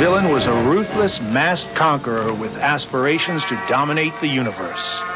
villain was a ruthless, masked conqueror with aspirations to dominate the universe.